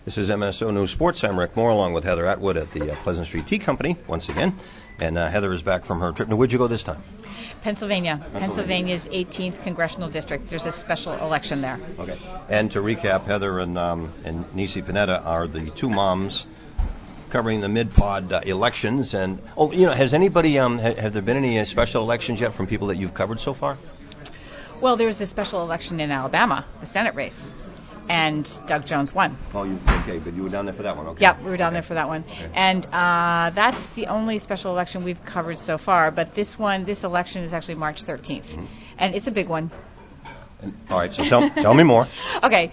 This is MSO News Sports. I'm Rick Moore along with Heather Atwood at the Pleasant Street Tea Company once again. And Heather is back from her trip. Now, where'd you go this time? Pennsylvania's 18th Congressional District. There's a special election there. Okay. And to recap, Heather and Nisi Panetta are the two moms covering the mid-pod elections. And, has anybody, have there been any special elections yet from people that you've covered so far? Well, there was a special election in Alabama, the Senate race. And Doug Jones won. Okay, but you were down there for that one, okay? Yeah, we were down there for that one. Okay. And that's the only special election we've covered so far. But this election is actually March 13th. Mm-hmm. And it's a big one. All right, so tell me more. Okay.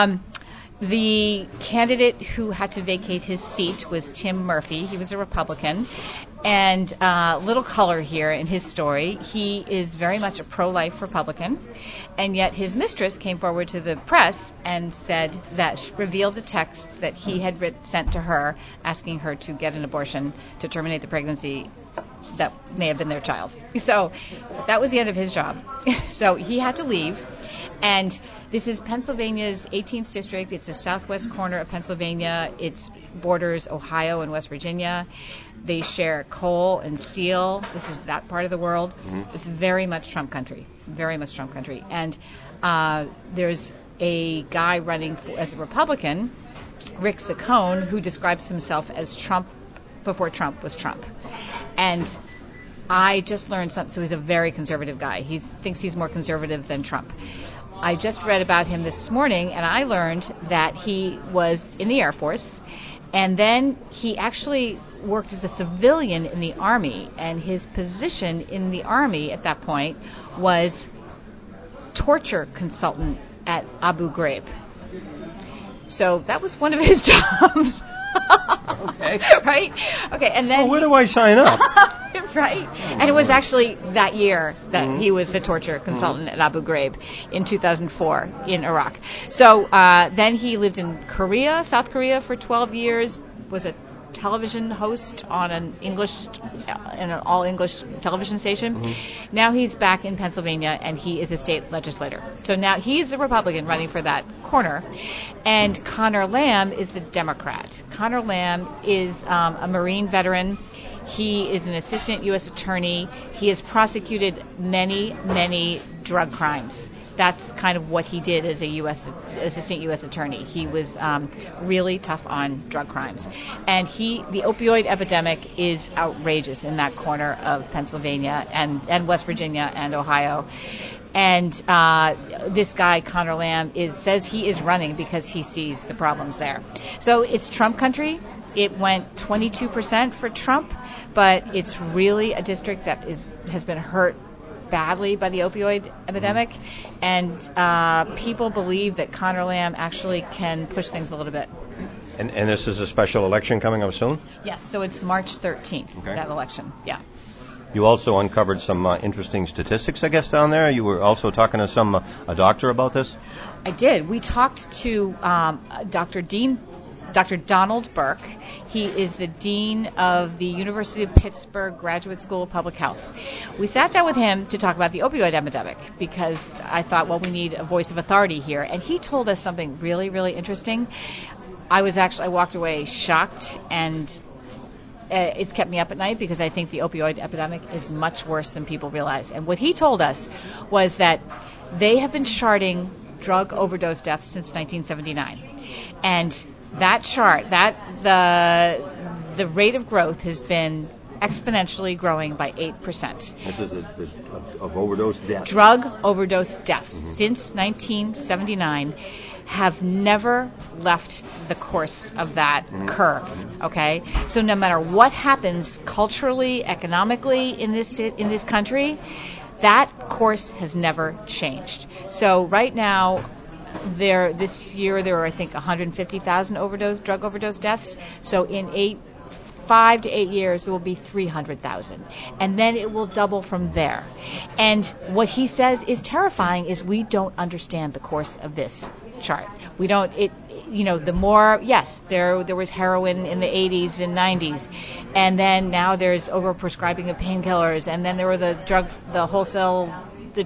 The candidate who had to vacate his seat was Tim Murphy. He was a Republican. And little color here in his story. He is very much a pro-life Republican. And yet his mistress came forward to the press and revealed the texts that he had sent to her asking her to get an abortion to terminate the pregnancy that may have been their child. So that was the end of his job. So he had to leave. And this is Pennsylvania's 18th district. It's the southwest corner of Pennsylvania. It borders Ohio and West Virginia. They share coal and steel. This is that part of the world. Mm-hmm. It's very much Trump country. Very much Trump country. And there's a guy running as a Republican, Rick Saccone, who describes himself as Trump before Trump was Trump. And I just learned something. So he's a very conservative guy. He thinks he's more conservative than Trump. I just read about him this morning, and I learned that he was in the Air Force, and then he actually worked as a civilian in the Army, and his position in the Army at that point was torture consultant at Abu Ghraib. So that was one of his jobs. Okay. Right? Okay, and then... Well, where do I sign up? Right? And it was actually that year that he was the torture consultant at Abu Ghraib in 2004 in Iraq. So then he lived in South Korea for 12 years, was a television host on an all-English television station. Mm-hmm. Now he's back in Pennsylvania, and he is a state legislator. So now he's a Republican running for that corner. And Conor Lamb is a Democrat. Conor Lamb is a Marine veteran. He is an assistant U.S. attorney. He has prosecuted many, many drug crimes. That's kind of what he did as a assistant U.S. attorney. He was really tough on drug crimes. And the opioid epidemic is outrageous in that corner of Pennsylvania and West Virginia and Ohio. And this guy, Conor Lamb, says he is running because he sees the problems there. So it's Trump country. It went 22% for Trump, but it's really a district that has been hurt badly by the opioid epidemic, and people believe that Conor Lamb actually can push things a little bit. And this is a special election coming up soon? Yes, so it's March 13th, that election, yeah. You also uncovered some interesting statistics, I guess, down there. You were also talking to a doctor about this? I did. We talked to Dr. Donald Burke. He is the dean of the University of Pittsburgh Graduate School of Public Health. We sat down with him to talk about the opioid epidemic because I thought, well, we need a voice of authority here. And he told us something really, really interesting. I walked away shocked, and it's kept me up at night because I think the opioid epidemic is much worse than people realize. And what he told us was that they have been charting drug overdose deaths since 1979. And that chart, the rate of growth has been exponentially growing by 8%. This is of overdose deaths. Drug overdose deaths since 1979 have never left the course of that curve. Okay, so no matter what happens culturally, economically in this country, that course has never changed. So right now, this year there were, I think, 150,000 drug overdose deaths. So in 5 to 8 years, there will be 300,000. And then it will double from there. And what he says is terrifying is we don't understand the course of this chart. We don't, the more, yes, there was heroin in the 80s and 90s. And then now there's overprescribing of painkillers. And then there were the drug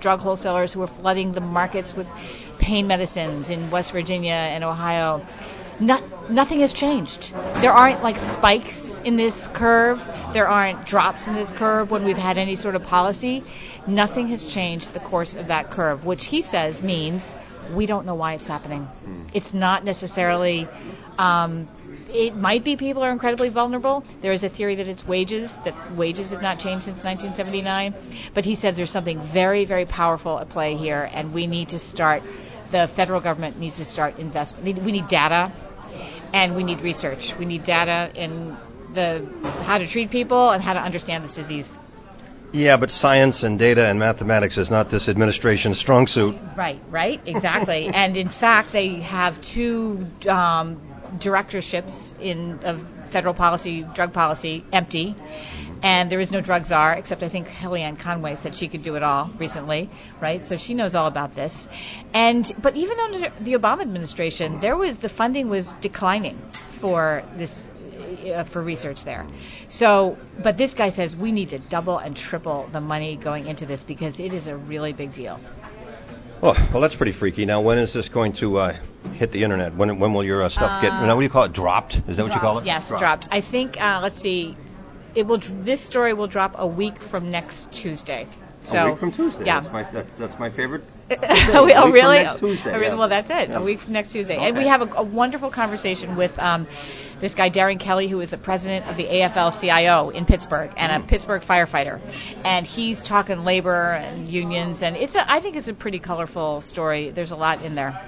wholesalers who were flooding the markets with pain medicines in West Virginia and Ohio. nothing has changed. There aren't like spikes in this curve. There aren't drops in this curve when we've had any sort of policy. Nothing has changed the course of that curve, which he says means we don't know why it's happening. It's not necessarily, it might be people are incredibly vulnerable. There is a theory that it's wages, that wages have not changed since 1979. But he said there's something very, very powerful at play here, and we need to start, the federal government needs to start investing. We need data, and we need research. We need data in how to treat people and how to understand this disease. Yeah, but science and data and mathematics is not this administration's strong suit. Right, exactly. And in fact, they have two directorships of federal policy, drug policy, empty. And there is no drug czar, except I think Kellyanne Conway said she could do it all recently, right? So she knows all about this. But even under the Obama administration, the funding was declining for this. For research there. But this guy says we need to double and triple the money going into this because it is a really big deal. Well, that's pretty freaky. Now, when is this going to hit the internet? When will your stuff get? What do you call it? Dropped? Is that what you call it? Yes, dropped. I think. Let's see. This story will drop a week from next Tuesday. A week from Tuesday. Yeah. That's my favorite. Oh, really? Next Tuesday. Yeah. Well, that's it. Yeah. A week from next Tuesday. Okay. And we have a wonderful conversation with this guy, Darren Kelly, who is the president of the AFL-CIO in Pittsburgh and a Pittsburgh firefighter. And he's talking labor and unions. And I think it's a pretty colorful story. There's a lot in there.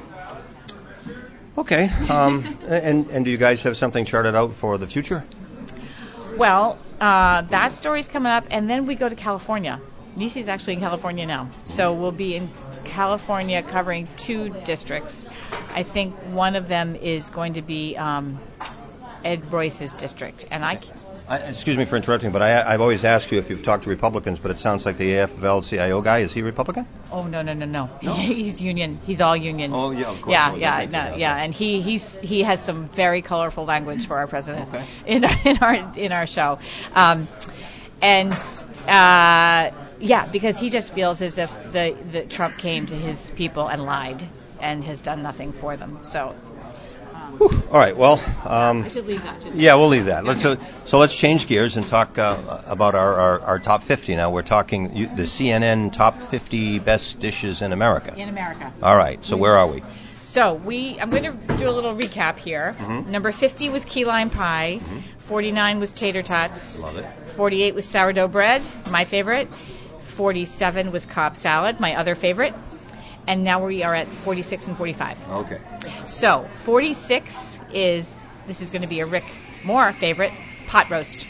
Okay. And do you guys have something charted out for the future? Well, that story's coming up, and then we go to California. Nisi's actually in California now. So we'll be in California covering 2 districts. I think one of them is going to be Ed Royce's district. And excuse me for interrupting, but I've always asked you if you've talked to Republicans, but it sounds like the AFL-CIO guy, is he Republican? Oh, no. He's union. He's all union. Oh, yeah, of course. Yeah. And he has some very colorful language for our president in our show. Because he just feels as if the Trump came to his people and lied and has done nothing for them. So. All right. Well, I should leave that. Yeah, we'll leave that. Let's change gears and talk about our top 50 now. We're talking the CNN top 50 best dishes in America. In America. All right. So where are we? So I'm going to do a little recap here. Mm-hmm. Number 50 was key lime pie. Mm-hmm. 49 was tater tots. Love it. 48 was sourdough bread, my favorite. 47 was Cobb salad, my other favorite. And now we are at 46 and 45. Okay. So 46 this is going to be a Rick Moore favorite, pot roast.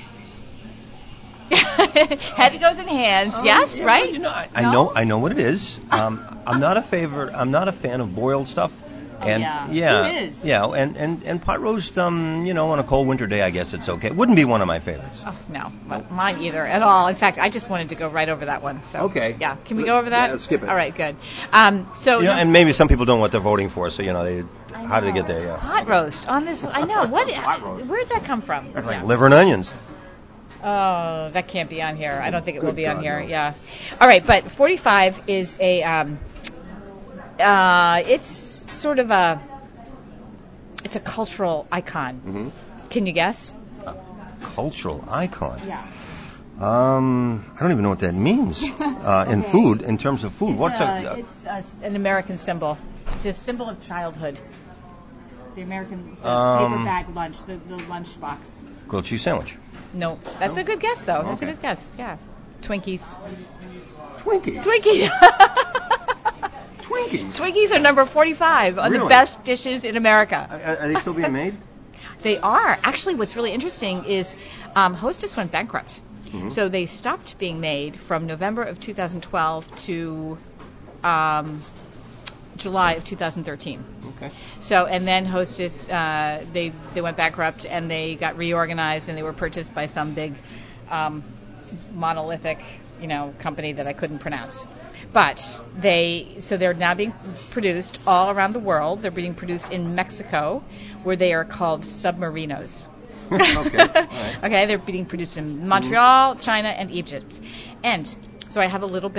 Head goes in hands. Yes, yeah, right? I know what it is. I'm not a fan of boiled stuff. And it is. Yeah, and pot roast, on a cold winter day, I guess it's okay. It wouldn't be one of my favorites. Oh, no, mine either at all. In fact, I just wanted to go right over that one. So okay. Yeah, can we go over that? Yeah, skip it. All right, good. And maybe some people don't know what they're voting for, so how did they get there? Yeah. Pot roast on this. I know where'd that come from? That's like liver and onions. Oh, that can't be on here. I don't think it will be on here. No. Yeah. All right, but 45 is it's sort of it's a cultural icon. Mm-hmm. Can you guess? Cultural icon? Yeah. I don't even know what that means in food, in terms of food. It's an American symbol. It's a symbol of childhood. The American paper bag lunch, the lunch box. Grilled cheese sandwich. No, that's a good guess, though. That's a good guess. Yeah. Twinkies. Twinkies are number 45 on the best dishes in America. Are they still being made? They are. Actually, what's really interesting is Hostess went bankrupt. Mm-hmm. So they stopped being made from November of 2012 to July of 2013. Okay. So, and then Hostess, they went bankrupt and they got reorganized and they were purchased by some big monolithic, company that I couldn't pronounce. But they're now being produced all around the world. They're being produced in Mexico, where they are called submarinos. Okay. All right. Okay, they're being produced in Montreal, China, and Egypt. And so I have a little bit of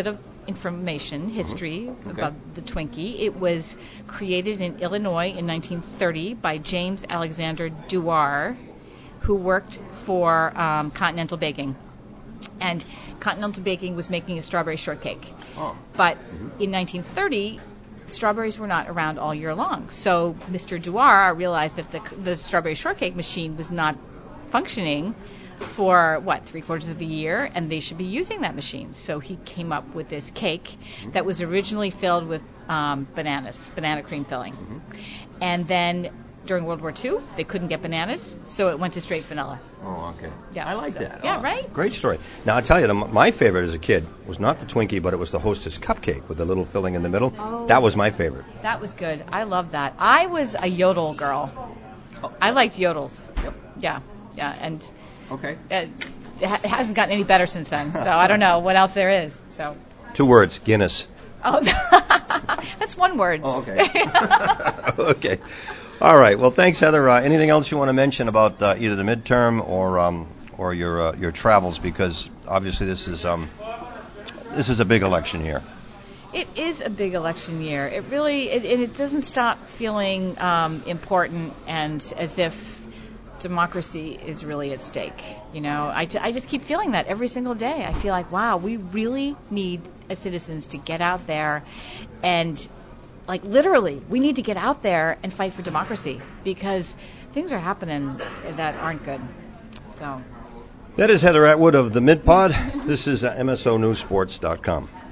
information, history about the Twinkie. It was created in Illinois in 1930 by James Alexander Dewar, who worked for Continental Baking. And Continental Baking was making a strawberry shortcake. Oh. But in 1930, strawberries were not around all year long. So Mr. Dewar realized that the strawberry shortcake machine was not functioning for, 3/4 of the year, and they should be using that machine. So he came up with this cake that was originally filled with banana cream filling. And then during World War II, they couldn't get bananas, so it went to straight vanilla. Oh, okay. Yeah, I like that. Yeah, Oh, right? Great story. Now, I'll tell you, my favorite as a kid was not the Twinkie, but it was the Hostess cupcake with the little filling in the middle. Oh. That was my favorite. That was good. I love that. I was a yodel girl. I liked yodels. Yep. Yeah, and Okay. it hasn't gotten any better since then, so I don't know what else there is. So. 2 words, Guinness. Oh, that's one word. Oh, okay. Okay. All right. Well, thanks, Heather. Anything else you want to mention about either the midterm or your travels? Because obviously this is a big election year. It is a big election year. It really it doesn't stop feeling important and as if democracy is really at stake. You know, I just keep feeling that every single day. I feel like, wow, we really need as citizens to get out there and, like, literally, we need to get out there and fight for democracy because things are happening that aren't good. So. That is Heather Atwood of the MidPod. This is MSONewsSports.com.